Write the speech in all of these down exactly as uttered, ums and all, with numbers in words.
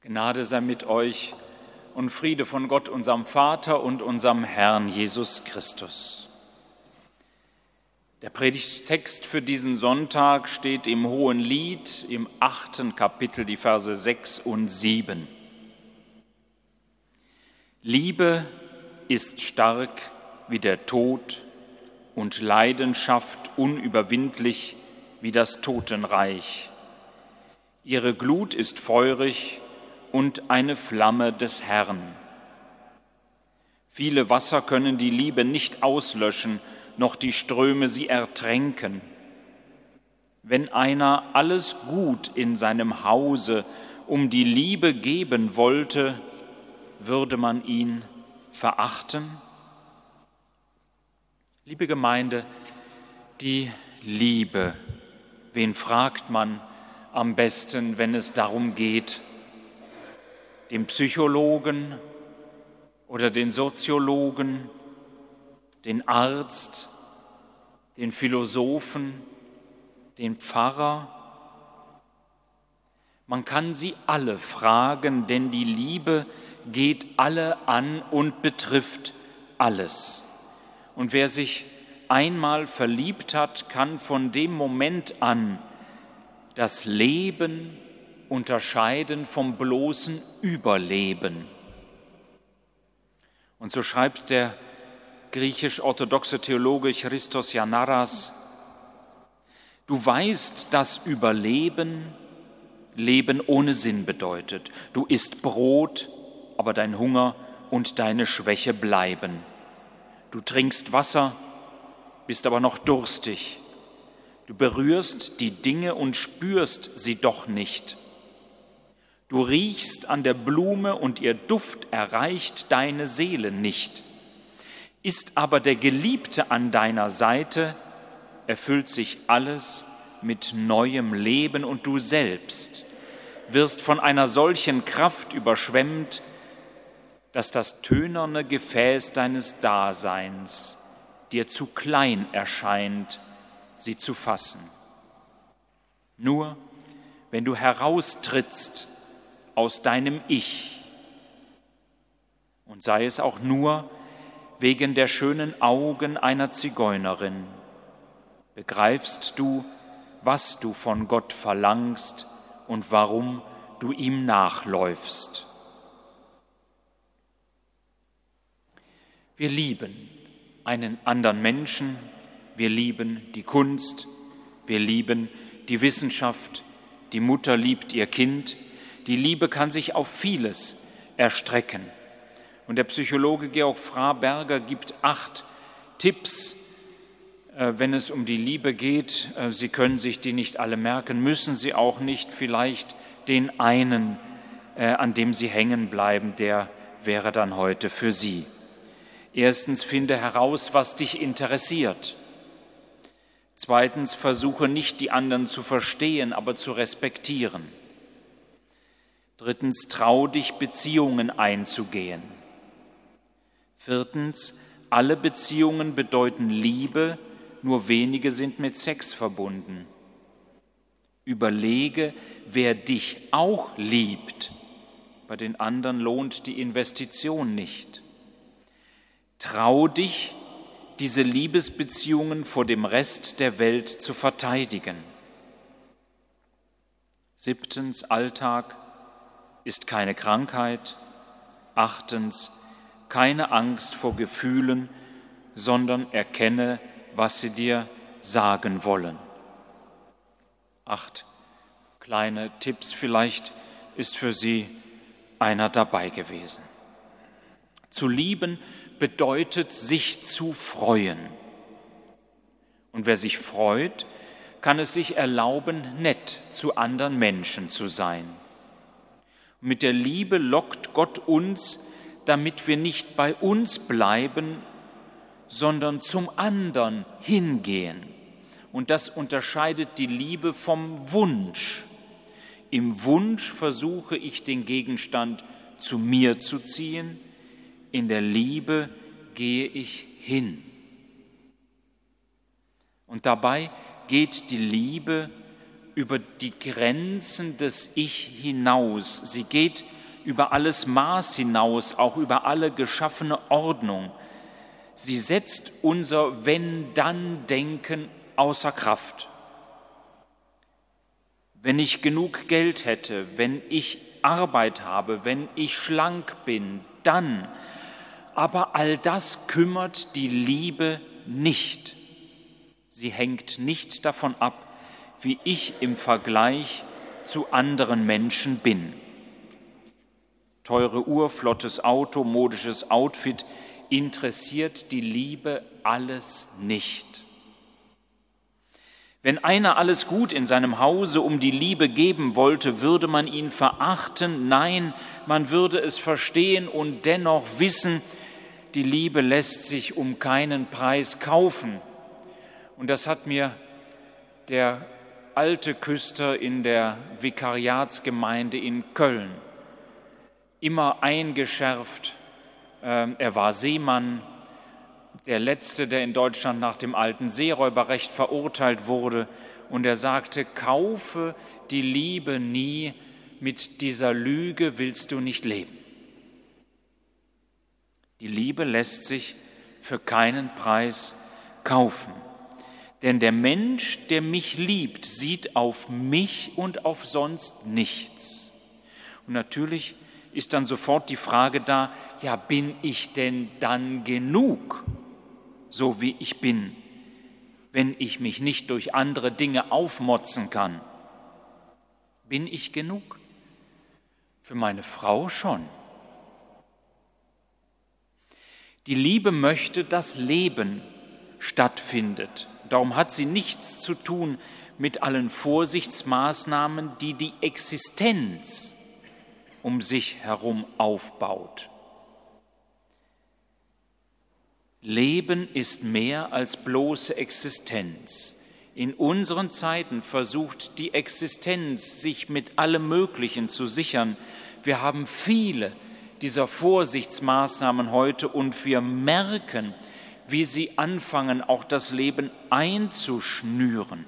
Gnade sei mit euch und Friede von Gott, unserem Vater und unserem Herrn Jesus Christus. Der Predigttext für diesen Sonntag steht im Hohenlied im achten Kapitel, die Verse sechs und sieben. Liebe ist stark wie der Tod und Leidenschaft unüberwindlich wie das Totenreich. Ihre Glut ist feurig und eine Flamme des Herrn. Viele Wasser können die Liebe nicht auslöschen, noch die Ströme sie ertränken. Wenn einer alles Gut in seinem Hause um die Liebe geben wollte, würde man ihn verachten? Liebe Gemeinde, die Liebe, wen fragt man am besten, wenn es darum geht? Den Psychologen oder den Soziologen, den Arzt, den Philosophen, den Pfarrer? Man kann sie alle fragen, denn die Liebe geht alle an und betrifft alles. Und wer sich einmal verliebt hat, kann von dem Moment an das Leben unterscheiden vom bloßen Überleben. Und so schreibt der griechisch-orthodoxe Theologe Christos Yanaras: Du weißt, dass Überleben Leben ohne Sinn bedeutet. Du isst Brot, aber dein Hunger und deine Schwäche bleiben. Du trinkst Wasser, bist aber noch durstig. Du berührst die Dinge und spürst sie doch nicht. Du riechst an der Blume und ihr Duft erreicht deine Seele nicht. Ist aber der Geliebte an deiner Seite, erfüllt sich alles mit neuem Leben und du selbst wirst von einer solchen Kraft überschwemmt, dass das tönerne Gefäß deines Daseins dir zu klein erscheint, sie zu fassen. Nur wenn du heraustrittst aus deinem Ich, und sei es auch nur wegen der schönen Augen einer Zigeunerin, begreifst du, was du von Gott verlangst und warum du ihm nachläufst. Wir lieben einen anderen Menschen, wir lieben die Kunst, wir lieben die Wissenschaft, die Mutter liebt ihr Kind. Die Liebe kann sich auf vieles erstrecken. Und der Psychologe Georg Fraberger gibt acht Tipps, wenn es um die Liebe geht. Sie können sich die nicht alle merken, müssen Sie auch nicht. Vielleicht den einen, an dem Sie hängen bleiben, der wäre dann heute für Sie. Erstens, finde heraus, was dich interessiert. Zweitens, versuche nicht, die anderen zu verstehen, aber zu respektieren. Drittens, trau dich, Beziehungen einzugehen. Viertens, alle Beziehungen bedeuten Liebe, nur wenige sind mit Sex verbunden. Überlege, wer dich auch liebt. Bei den anderen lohnt die Investition nicht. Trau dich, diese Liebesbeziehungen vor dem Rest der Welt zu verteidigen. Siebtens, Alltag ist keine Krankheit. Achtens, keine Angst vor Gefühlen, sondern erkenne, was sie dir sagen wollen. Acht kleine Tipps, vielleicht ist für Sie einer dabei gewesen. Zu lieben bedeutet, sich zu freuen. Und wer sich freut, kann es sich erlauben, nett zu anderen Menschen zu sein. Mit der Liebe lockt Gott uns, damit wir nicht bei uns bleiben, sondern zum anderen hingehen. Und das unterscheidet die Liebe vom Wunsch. Im Wunsch versuche ich, den Gegenstand zu mir zu ziehen. In der Liebe gehe ich hin. Und dabei geht die Liebe über die Grenzen des Ich hinaus. Sie geht über alles Maß hinaus, auch über alle geschaffene Ordnung. Sie setzt unser Wenn-Dann-Denken außer Kraft. Wenn ich genug Geld hätte, wenn ich Arbeit habe, wenn ich schlank bin, dann. Aber all das kümmert die Liebe nicht. Sie hängt nicht davon ab, wie ich im Vergleich zu anderen Menschen bin. Teure Uhr, flottes Auto, modisches Outfit interessiert die Liebe alles nicht. Wenn einer alles Gut in seinem Hause um die Liebe geben wollte, würde man ihn verachten? Nein, man würde es verstehen und dennoch wissen, die Liebe lässt sich um keinen Preis kaufen. Und das hat mir der alte Küster in der Vikariatsgemeinde in Köln immer eingeschärft. Er war Seemann, der Letzte, der in Deutschland nach dem alten Seeräuberrecht verurteilt wurde. Und er sagte, kaufe die Liebe nie, mit dieser Lüge willst du nicht leben. Die Liebe lässt sich für keinen Preis kaufen. Denn der Mensch, der mich liebt, sieht auf mich und auf sonst nichts. Und natürlich ist dann sofort die Frage da, ja, bin ich denn dann genug, so wie ich bin, wenn ich mich nicht durch andere Dinge aufmotzen kann? Bin ich genug? Für meine Frau schon. Die Liebe möchte, dass Leben stattfindet. Darum hat sie nichts zu tun mit allen Vorsichtsmaßnahmen, die die Existenz um sich herum aufbaut. Leben ist mehr als bloße Existenz. In unseren Zeiten versucht die Existenz, sich mit allem Möglichen zu sichern. Wir haben viele dieser Vorsichtsmaßnahmen heute und wir merken, wie sie anfangen, auch das Leben einzuschnüren.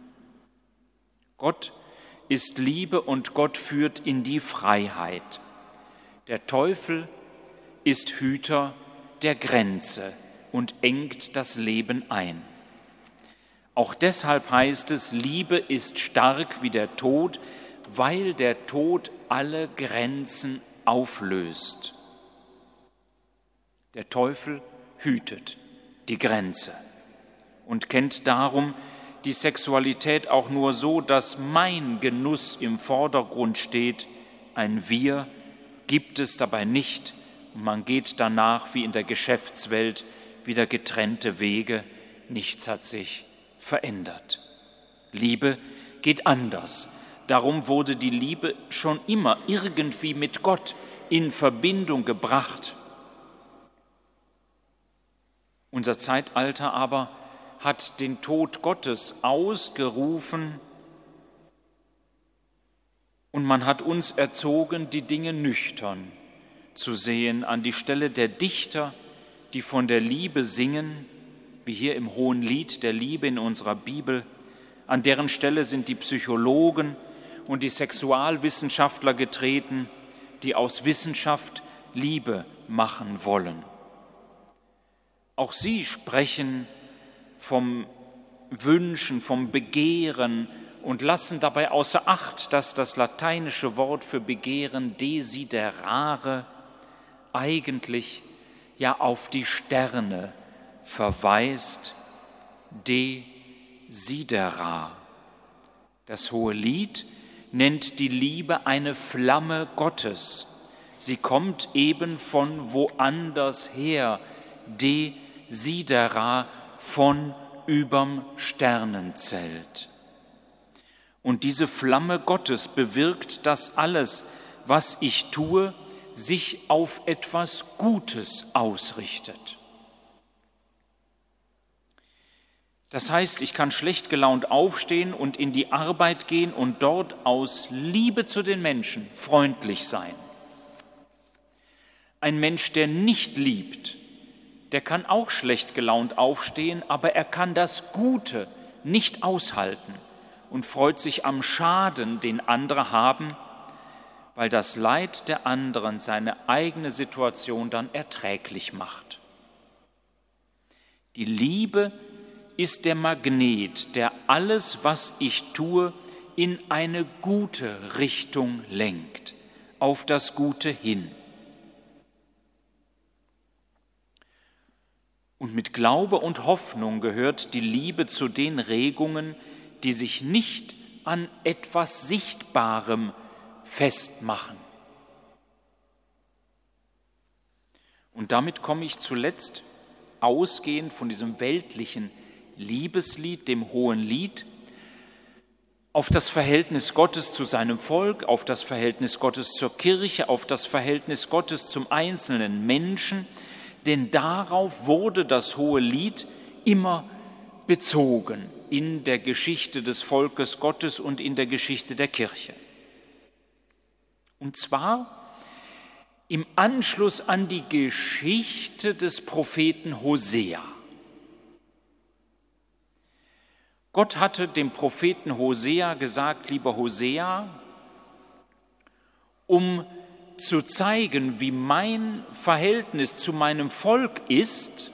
Gott ist Liebe und Gott führt in die Freiheit. Der Teufel ist Hüter der Grenze und engt das Leben ein. Auch deshalb heißt es, Liebe ist stark wie der Tod, weil der Tod alle Grenzen auflöst. Der Teufel hütet die Grenze und kennt darum die Sexualität auch nur so, dass mein Genuss im Vordergrund steht. Ein Wir gibt es dabei nicht und man geht danach wie in der Geschäftswelt wieder getrennte Wege. Nichts hat sich verändert. Liebe geht anders. Darum wurde die Liebe schon immer irgendwie mit Gott in Verbindung gebracht. Unser Zeitalter aber hat den Tod Gottes ausgerufen und man hat uns erzogen, die Dinge nüchtern zu sehen, an die Stelle der Dichter, die von der Liebe singen, wie hier im Hohen Lied der Liebe in unserer Bibel. An deren Stelle sind die Psychologen und die Sexualwissenschaftler getreten, die aus Wissenschaft Liebe machen wollen. Auch sie sprechen vom Wünschen, vom Begehren und lassen dabei außer Acht, dass das lateinische Wort für Begehren desiderare eigentlich ja auf die Sterne verweist, desidera. Das Hohe Lied nennt die Liebe eine Flamme Gottes. Sie kommt eben von woanders her, desidera, von überm Sternenzelt. Und diese Flamme Gottes bewirkt, dass alles, was ich tue, sich auf etwas Gutes ausrichtet. Das heißt, ich kann schlecht gelaunt aufstehen und in die Arbeit gehen und dort aus Liebe zu den Menschen freundlich sein. Ein Mensch, der nicht liebt, der kann auch schlecht gelaunt aufstehen, aber er kann das Gute nicht aushalten und freut sich am Schaden, den andere haben, weil das Leid der anderen seine eigene Situation dann erträglich macht. Die Liebe ist der Magnet, der alles, was ich tue, in eine gute Richtung lenkt, auf das Gute hin. Und mit Glaube und Hoffnung gehört die Liebe zu den Regungen, die sich nicht an etwas Sichtbarem festmachen. Und damit komme ich zuletzt, ausgehend von diesem weltlichen Liebeslied, dem Hohen Lied, auf das Verhältnis Gottes zu seinem Volk, auf das Verhältnis Gottes zur Kirche, auf das Verhältnis Gottes zum einzelnen Menschen, denn darauf wurde das Hohe Lied immer bezogen in der Geschichte des Volkes Gottes und in der Geschichte der Kirche. Und zwar im Anschluss an die Geschichte des Propheten Hosea. Gott hatte dem Propheten Hosea gesagt: Lieber Hosea, um zu zeigen, wie mein Verhältnis zu meinem Volk ist,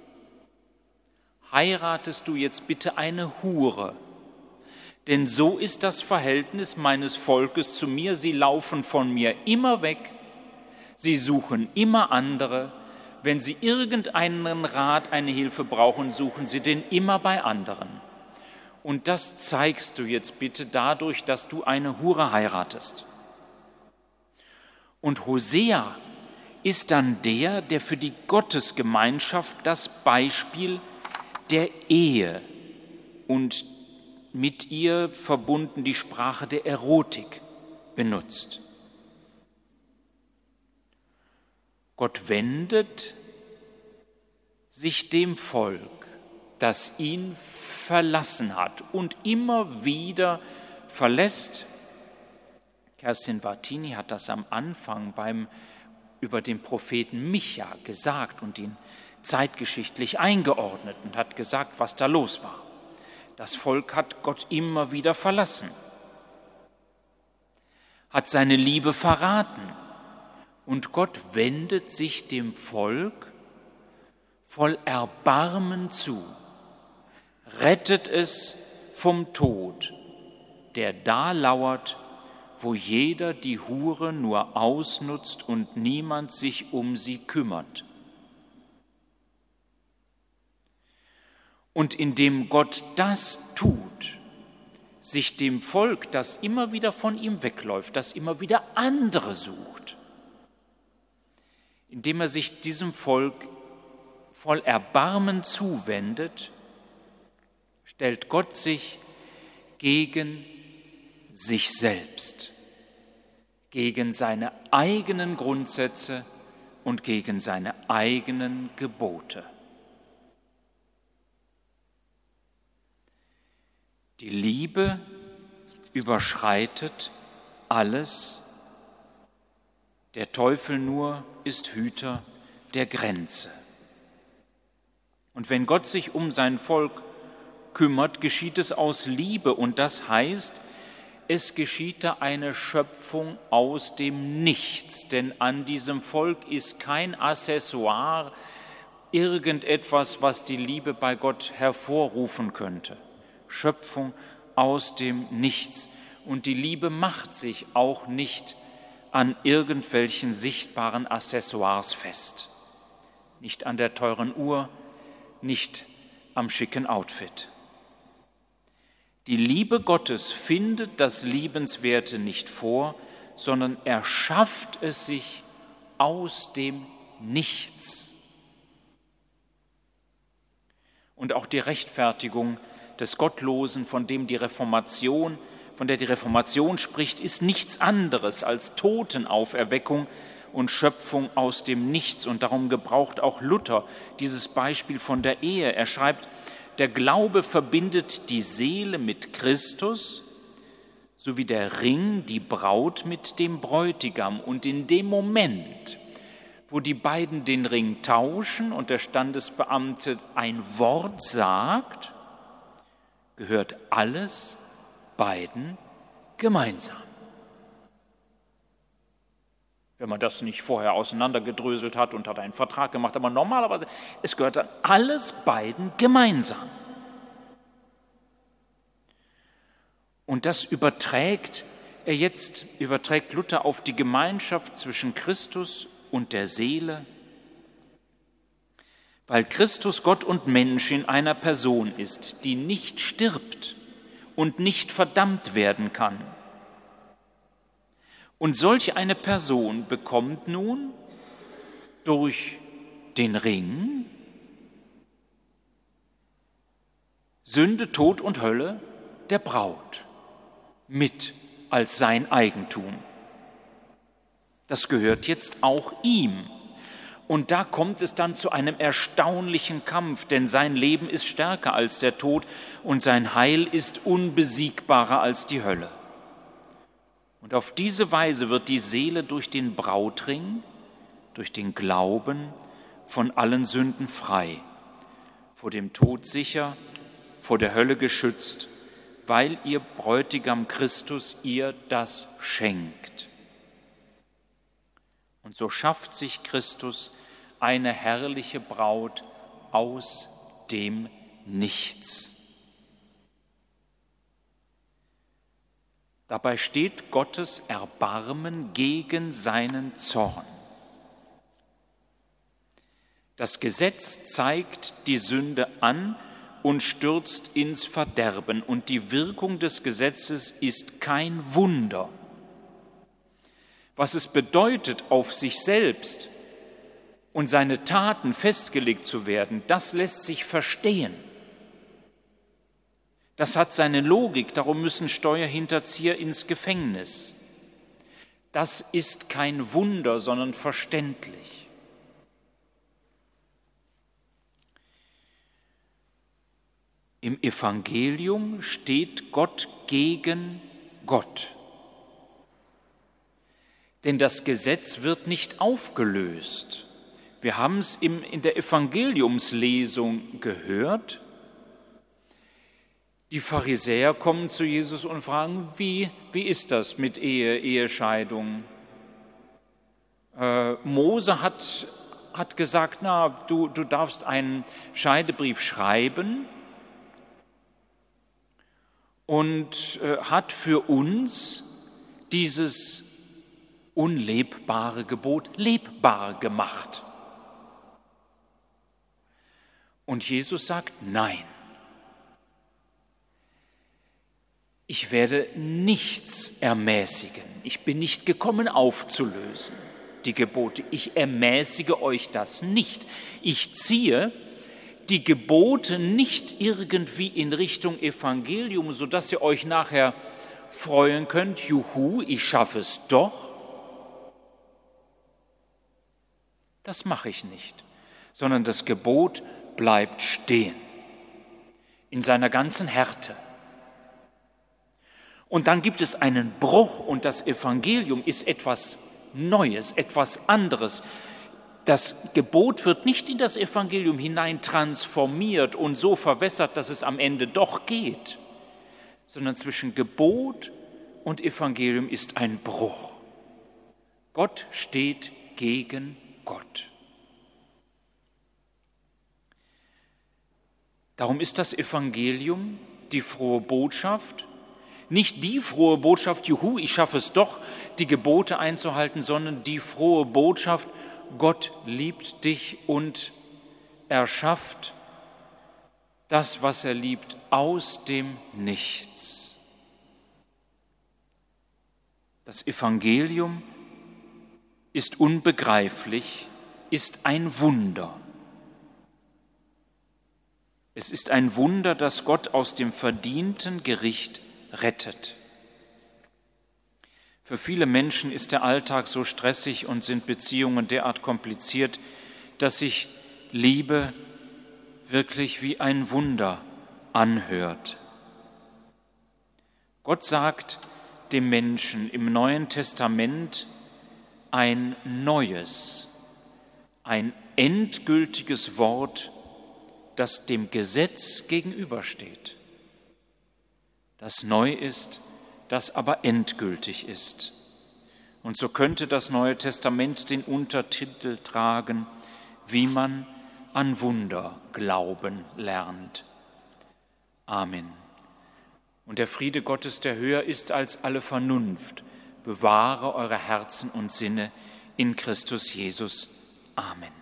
heiratest du jetzt bitte eine Hure. Denn so ist das Verhältnis meines Volkes zu mir. Sie laufen von mir immer weg, sie suchen immer andere. Wenn sie irgendeinen Rat, eine Hilfe brauchen, suchen sie den immer bei anderen. Und das zeigst du jetzt bitte dadurch, dass du eine Hure heiratest. Und Hosea ist dann der, der für die Gottesgemeinschaft das Beispiel der Ehe und mit ihr verbunden die Sprache der Erotik benutzt. Gott wendet sich dem Volk, das ihn verlassen hat und immer wieder verlässt. Kerstin Vartini hat das am Anfang beim, über den Propheten Micha gesagt und ihn zeitgeschichtlich eingeordnet und hat gesagt, was da los war. Das Volk hat Gott immer wieder verlassen, hat seine Liebe verraten und Gott wendet sich dem Volk voll Erbarmen zu, rettet es vom Tod, der da lauert, wo jeder die Hure nur ausnutzt und niemand sich um sie kümmert. Und indem Gott das tut, sich dem Volk, das immer wieder von ihm wegläuft, das immer wieder andere sucht, indem er sich diesem Volk voll Erbarmen zuwendet, stellt Gott sich gegen sich selbst, gegen seine eigenen Grundsätze und gegen seine eigenen Gebote. Die Liebe überschreitet alles, der Teufel nur ist Hüter der Grenze. Und wenn Gott sich um sein Volk kümmert, geschieht es aus Liebe und das heißt, es geschieht da eine Schöpfung aus dem Nichts, denn an diesem Volk ist kein Accessoire, irgendetwas, was die Liebe bei Gott hervorrufen könnte. Schöpfung aus dem Nichts. Und die Liebe macht sich auch nicht an irgendwelchen sichtbaren Accessoires fest. Nicht an der teuren Uhr, nicht am schicken Outfit. Die Liebe Gottes findet das Liebenswerte nicht vor, sondern erschafft es sich aus dem Nichts. Und auch die Rechtfertigung des Gottlosen, von dem die Reformation, von der die Reformation spricht, ist nichts anderes als Totenauferweckung und Schöpfung aus dem Nichts. Und darum gebraucht auch Luther dieses Beispiel von der Ehe. Er schreibt, der Glaube verbindet die Seele mit Christus, so wie der Ring die Braut mit dem Bräutigam. Und in dem Moment, wo die beiden den Ring tauschen und der Standesbeamte ein Wort sagt, gehört alles beiden gemeinsam. wenn man das nicht vorher auseinandergedröselt hat und hat einen Vertrag gemacht. Aber normalerweise, es gehört dann alles beiden gemeinsam. Und das überträgt er jetzt, überträgt Luther auf die Gemeinschaft zwischen Christus und der Seele, weil Christus Gott und Mensch in einer Person ist, die nicht stirbt und nicht verdammt werden kann. Und solch eine Person bekommt nun durch den Ring Sünde, Tod und Hölle der Braut mit als sein Eigentum. Das gehört jetzt auch ihm. Und da kommt es dann zu einem erstaunlichen Kampf, denn sein Leben ist stärker als der Tod und sein Heil ist unbesiegbarer als die Hölle. Und auf diese Weise wird die Seele durch den Brautring, durch den Glauben von allen Sünden frei, vor dem Tod sicher, vor der Hölle geschützt, weil ihr Bräutigam Christus ihr das schenkt. Und so schafft sich Christus eine herrliche Braut aus dem Nichts. Dabei steht Gottes Erbarmen gegen seinen Zorn. Das Gesetz zeigt die Sünde an und stürzt ins Verderben. Und die Wirkung des Gesetzes ist kein Wunder. Was es bedeutet, auf sich selbst und seine Taten festgelegt zu werden, das lässt sich verstehen. Das hat seine Logik, darum müssen Steuerhinterzieher ins Gefängnis. Das ist kein Wunder, sondern verständlich. Im Evangelium steht Gott gegen Gott. Denn das Gesetz wird nicht aufgelöst. Wir haben es in der Evangeliumslesung gehört. Die Pharisäer kommen zu Jesus und fragen, wie, wie ist das mit Ehe, Ehescheidung? Äh, Mose hat, hat gesagt, na, du, du darfst einen Scheidebrief schreiben und äh, hat für uns dieses unlebbare Gebot lebbar gemacht. Und Jesus sagt, nein. Ich werde nichts ermäßigen. Ich bin nicht gekommen, aufzulösen, die Gebote. Ich ermäßige euch das nicht. Ich ziehe die Gebote nicht irgendwie in Richtung Evangelium, sodass ihr euch nachher freuen könnt, juhu, ich schaffe es doch. Das mache ich nicht, sondern das Gebot bleibt stehen in seiner ganzen Härte. Und dann gibt es einen Bruch und das Evangelium ist etwas Neues, etwas anderes. Das Gebot wird nicht in das Evangelium hinein transformiert und so verwässert, dass es am Ende doch geht, sondern zwischen Gebot und Evangelium ist ein Bruch. Gott steht gegen Gott. Darum ist das Evangelium, die frohe Botschaft, nicht die frohe Botschaft, juhu, ich schaffe es doch, die Gebote einzuhalten, sondern die frohe Botschaft, Gott liebt dich und er schafft das, was er liebt, aus dem Nichts. Das Evangelium ist unbegreiflich, ist ein Wunder. Es ist ein Wunder, dass Gott aus dem verdienten Gericht rettet. Für viele Menschen ist der Alltag so stressig und sind Beziehungen derart kompliziert, dass sich Liebe wirklich wie ein Wunder anhört. Gott sagt dem Menschen im Neuen Testament ein neues, ein endgültiges Wort, das dem Gesetz gegenübersteht, das neu ist, das aber endgültig ist. Und so könnte das Neue Testament den Untertitel tragen, wie man an Wunder glauben lernt. Amen. Und der Friede Gottes, der höher ist als alle Vernunft, bewahre eure Herzen und Sinne in Christus Jesus. Amen.